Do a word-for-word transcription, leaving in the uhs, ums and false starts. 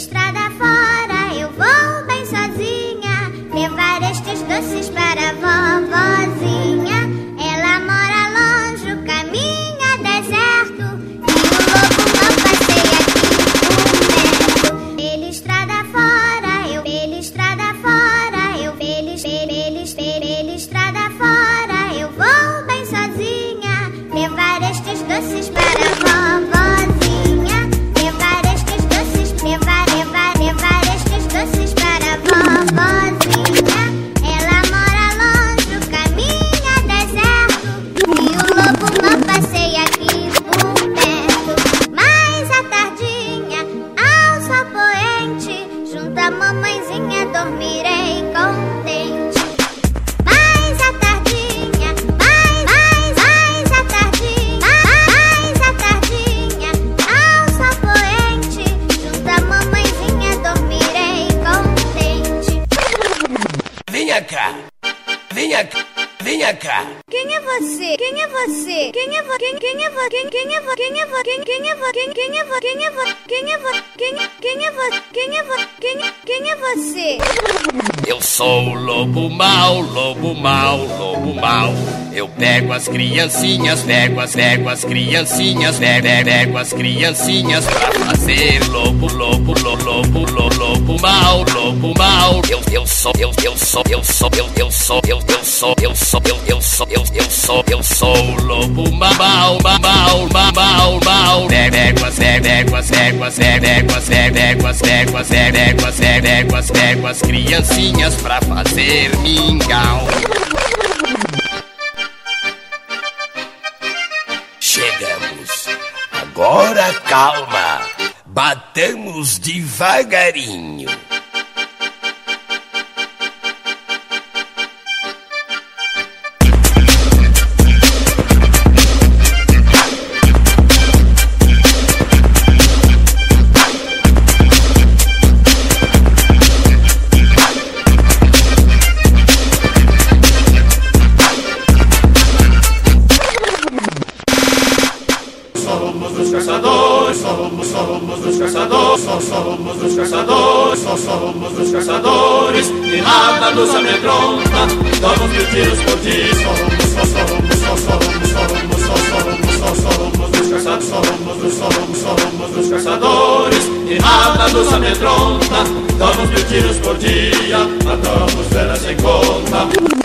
estrada fora eu vou bem sozinha, levar estes doces para a vovozinha. Ela mora longe, o caminho é deserto, e o lobo não passeia aqui por perto. Pela estrada fora eu, pela estrada fora eu, pela, pela, pela estrada fora eu vou bem sozinha, levar estes doces para a vovozinha. Levar estes doces, levar, levar, levar estes doces para a vovozinha. Ela mora longe, o caminho é deserto, e o lobo não passeia aqui por perto. Mas à tardinha, ao sol poente, junto à mamãezinha dormirei contente. Mais à tardinha, mais, mais, mais à tardinha, mais à tardinha, ao sol poente, junto à mamãezinha dormirei contente. Venha cá, venha cá, venha cá. Quem é você? Quem é você? Quem é você? Quem, quem é você? Quem, quem é você? Quem é você? Quem, quem é você? Quem, quem é você? Quem é você? Quem é você? Quem, quem é você? Quem é você? Quem, quem é você? Eu sou o lobo mau, lobo mau, lobo mau. Eu pego as criancinhas, pego as, pego as criancinhas, pego, pego as criancinhas pra fazer lobo, lobo, lobo, lobo, lobo, lobo mau, lobo mau. Eu, eu sou, eu, eu sou, eu sou, eu, eu sou, eu, eu sou, eu sou, eu, eu sou, eu, eu sou, eu sou o lobo mau, mau, mau, mau, mau, mau. Pego as, pego as, pego as, pego as, pego as, pego as, pego as, pego as, pego as criancinhas pra fazer mingau. Chegamos. Agora calma. Batamos devagarinho. Somos os caçadores, somos, somos os caçadores, somos, somos os caçadores, somos, somos os caçadores, e nada nos amedronta, damos mil tiros por dia. Somos, somos, somos, somos, somos, somos, somos os caçadores, somos, somos, somos os caçadores, e nada nos amedronta, damos mil tiros por dia, matamos velas sem conta.